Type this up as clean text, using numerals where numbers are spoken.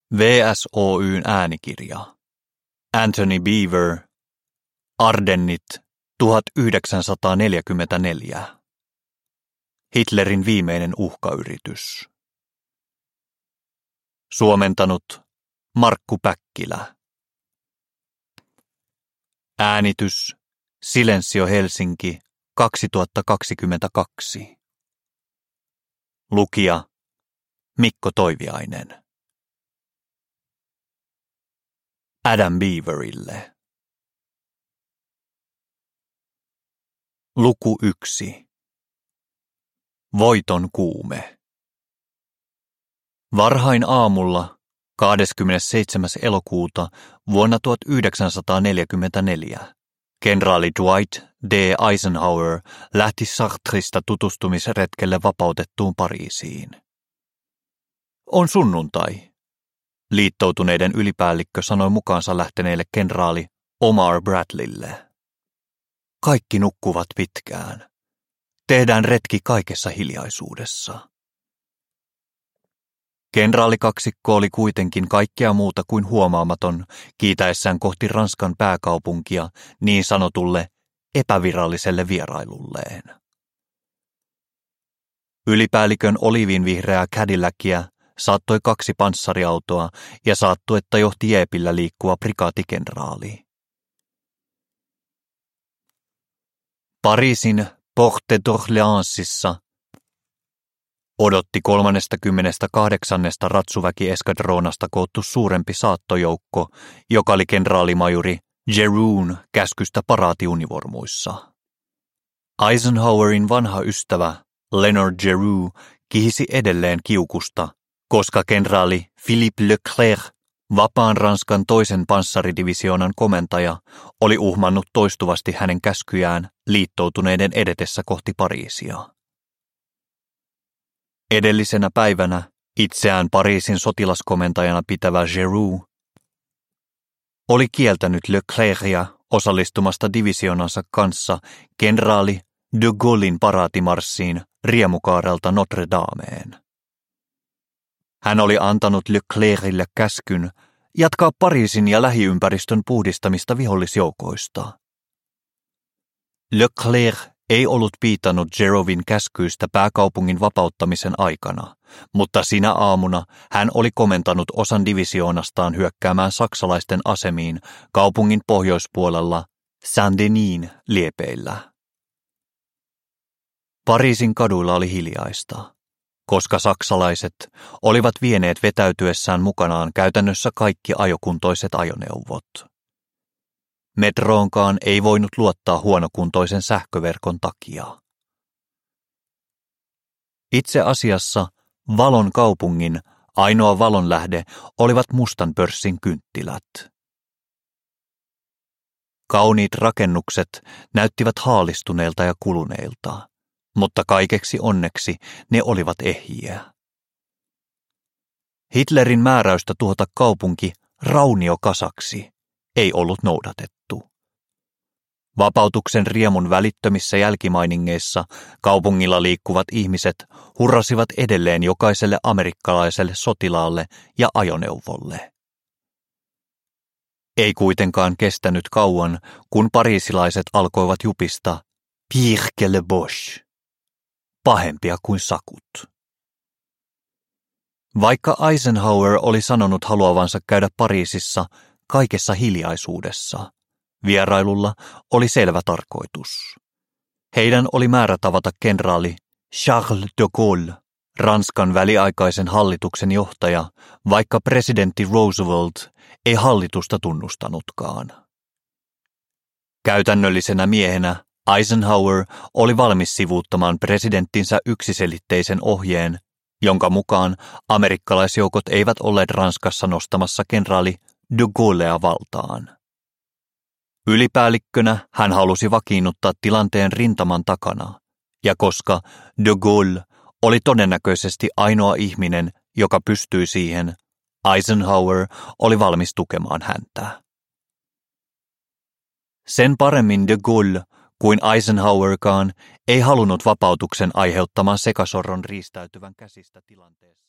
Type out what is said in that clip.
VSOY:n äänikirja. Anthony Beevor. Ardennit 1944. Hitlerin viimeinen uhkayritys. Suomentanut Markku Päkkilä. Äänitys Silensio Helsinki 2022. Lukija Mikko Toiviainen. Adam Beevorille. Luku 1. Voiton kuume. Varhain aamulla 27. elokuuta vuonna 1944 kenraali Dwight D. Eisenhower lähti Chartresta tutustumisretkelle vapautettuun Pariisiin. On sunnuntai, liittoutuneiden ylipäällikkö sanoi mukaansa lähteneelle kenraali Omar Bradleylle. Kaikki nukkuvat pitkään. Tehdään retki kaikessa hiljaisuudessa. Kenraalikaksikko oli kuitenkin kaikkea muuta kuin huomaamaton kiitäessään kohti Ranskan pääkaupunkia niin sanotulle epäviralliselle vierailulleen. Ylipäällikön oliivinvihreää Cadillacia saattoi 2 panssariautoa ja saattuetta johti jeepillä liikkuva prikaatikenraali. Pariisin Porte d'Orléansissa odotti 38. ratsuväkieskadroonasta koottu suurempi saattojoukko, joka oli kenraalimajuri Jeroen käskystä paraatiunivormuissa. Eisenhowerin vanha ystävä Leonard Jeroen kihisi edelleen kiukusta, koska kenraali Philippe Leclerc, vapaan Ranskan 2. panssaridivisionan komentaja, oli uhmannut toistuvasti hänen käskyjään liittoutuneiden edetessä kohti Pariisia. Edellisenä päivänä itseään Pariisin sotilaskomentajana pitävä Jeroen oli kieltänyt Leclercia osallistumasta divisionansa kanssa kenraali de Gaullen paraatimarssiin Riemukaarelta Notre Dameen. Hän oli antanut Leclercille käskyn jatkaa Pariisin ja lähiympäristön puhdistamista vihollisjoukoista. Leclerc ei ollut piitannut Jeroen käskyistä pääkaupungin vapauttamisen aikana, mutta sinä aamuna hän oli komentanut osan divisioonastaan hyökkäämään saksalaisten asemiin kaupungin pohjoispuolella Saint-Denis liepeillä. Pariisin kaduilla oli hiljaista, koska saksalaiset olivat vieneet vetäytyessään mukanaan käytännössä kaikki ajokuntoiset ajoneuvot. Metroonkaan ei voinut luottaa huonokuntoisen sähköverkon takia. Itse asiassa valon kaupungin ainoa valonlähde olivat mustan pörssin kynttilät. Kauniit rakennukset näyttivät haalistuneilta ja kuluneilta, mutta kaikeksi onneksi ne olivat ehjiä. Hitlerin määräystä tuhota kaupunki rauniokasaksi ei ollut noudatettu. Vapautuksen riemun välittömissä jälkimainingeissa kaupungilla liikkuvat ihmiset hurrasivat edelleen jokaiselle amerikkalaiselle sotilaalle ja ajoneuvolle. Ei kuitenkaan kestänyt kauan, kun pariisilaiset alkoivat jupista pire que le Boche, pahempia kuin sakut. Vaikka Eisenhower oli sanonut haluavansa käydä Pariisissa kaikessa hiljaisuudessa, vierailulla oli selvä tarkoitus. Heidän oli määrä tavata kenraali Charles de Gaulle, Ranskan väliaikaisen hallituksen johtaja, vaikka presidentti Roosevelt ei hallitusta tunnustanutkaan. Käytännöllisenä miehenä Eisenhower oli valmis sivuuttamaan presidenttinsä yksiselitteisen ohjeen, jonka mukaan amerikkalaisjoukot eivät olleet Ranskassa nostamassa kenraali de Gaullea valtaan. Ylipäällikkönä hän halusi vakiinnuttaa tilanteen rintaman takana, ja koska de Gaulle oli todennäköisesti ainoa ihminen, joka pystyi siihen, Eisenhower oli valmis tukemaan häntä. Sen paremmin de Gaulle kuin Eisenhowerkaan ei halunnut vapautuksen aiheuttamaan sekasorron riistäytyvän käsistä tilanteessa.